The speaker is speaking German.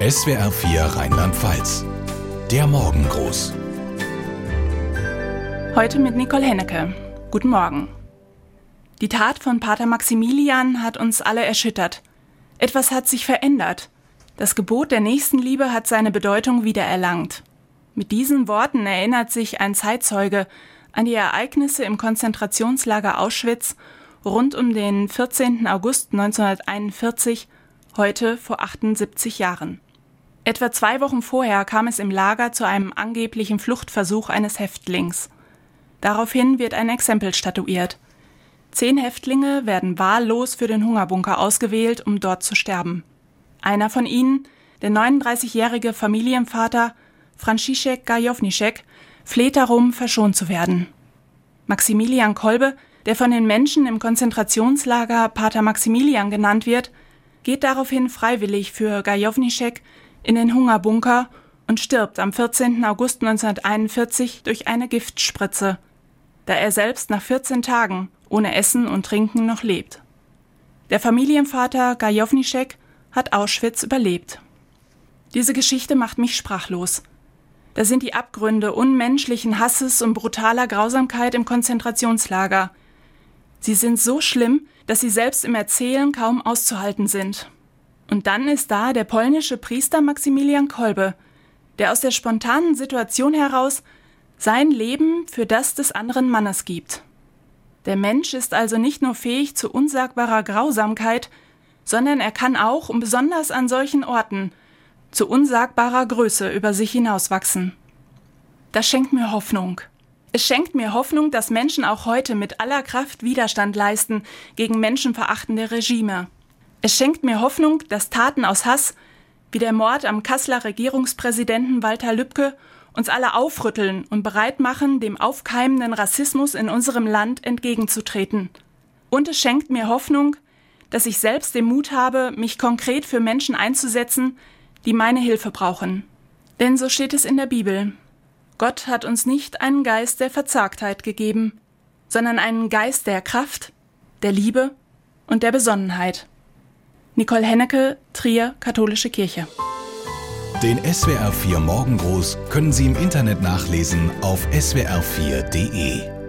SWR 4 Rheinland-Pfalz. Der Morgengruß. Heute mit Nicole Hennecke. Guten Morgen. Die Tat von Pater Maximilian hat uns alle erschüttert. Etwas hat sich verändert. Das Gebot der Nächstenliebe hat seine Bedeutung wiedererlangt. Mit diesen Worten erinnert sich ein Zeitzeuge an die Ereignisse im Konzentrationslager Auschwitz rund um den 14. August 1941, heute vor 78 Jahren. Etwa 2 Wochen vorher kam es im Lager zu einem angeblichen Fluchtversuch eines Häftlings. Daraufhin wird ein Exempel statuiert. 10 Häftlinge werden wahllos für den Hungerbunker ausgewählt, um dort zu sterben. Einer von ihnen, der 39-jährige Familienvater Franciszek Gajowniczek, fleht darum, verschont zu werden. Maximilian Kolbe, der von den Menschen im Konzentrationslager Pater Maximilian genannt wird, geht daraufhin freiwillig für Gajowniczek in den Hungerbunker und stirbt am 14. August 1941 durch eine Giftspritze, da er selbst nach 14 Tagen ohne Essen und Trinken noch lebt. Der Familienvater Gajowniczek hat Auschwitz überlebt. Diese Geschichte macht mich sprachlos. Da sind die Abgründe unmenschlichen Hasses und brutaler Grausamkeit im Konzentrationslager. Sie sind so schlimm, dass sie selbst im Erzählen kaum auszuhalten sind. Und dann ist da der polnische Priester Maximilian Kolbe, der aus der spontanen Situation heraus sein Leben für das des anderen Mannes gibt. Der Mensch ist also nicht nur fähig zu unsagbarer Grausamkeit, sondern er kann auch, und besonders an solchen Orten, zu unsagbarer Größe über sich hinauswachsen. Das schenkt mir Hoffnung. Es schenkt mir Hoffnung, dass Menschen auch heute mit aller Kraft Widerstand leisten gegen menschenverachtende Regime. Es schenkt mir Hoffnung, dass Taten aus Hass, wie der Mord am Kasseler Regierungspräsidenten Walter Lübcke, uns alle aufrütteln und bereit machen, dem aufkeimenden Rassismus in unserem Land entgegenzutreten. Und es schenkt mir Hoffnung, dass ich selbst den Mut habe, mich konkret für Menschen einzusetzen, die meine Hilfe brauchen. Denn so steht es in der Bibel: Gott hat uns nicht einen Geist der Verzagtheit gegeben, sondern einen Geist der Kraft, der Liebe und der Besonnenheit. Nicole Hennecke, Trier, Katholische Kirche. Den SWR 4 Morgengruß können Sie im Internet nachlesen auf swr4.de.